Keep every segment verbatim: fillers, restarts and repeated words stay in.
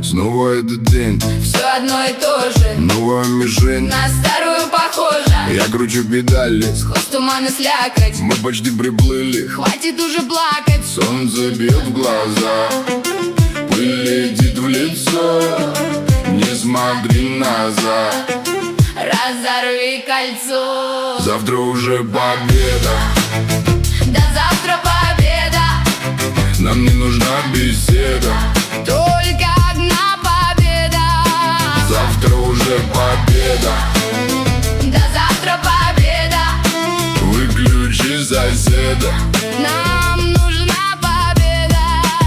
Снова этот день, все одно и то же, новая мишень, на старую похожа. я кручу педали, Сквозь туман и слякоть, мы почти приплыли. хватит уже плакать. Солнце бьет в глаза, пыль летит в лицо. Не смотри назад, Разорви кольцо. завтра уже победа. До завтра победа, Нам не нужна беседа, только одна победа. завтра уже победа. До завтра победа, Выключи соседа. нам нужна победа.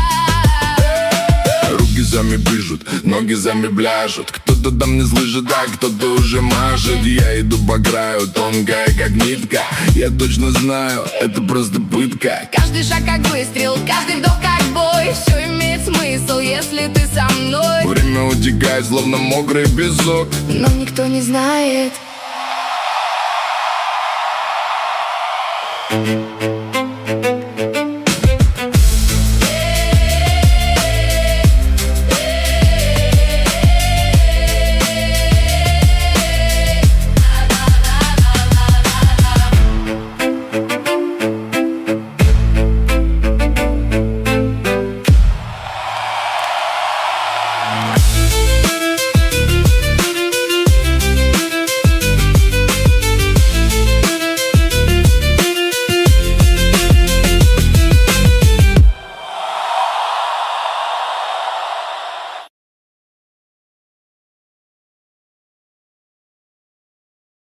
Руки сами пишут, ноги сами пляшут. Кто-то там не слышит, а кто-то уже машет. Я иду по краю, тонкая как нитка. Я точно знаю, это просто пытка. Каждый шаг как выстрел, каждый вдох как бой. Все имеет смысл, если ты со мной. Время утекает, словно мокрый песок. Но никто не знает.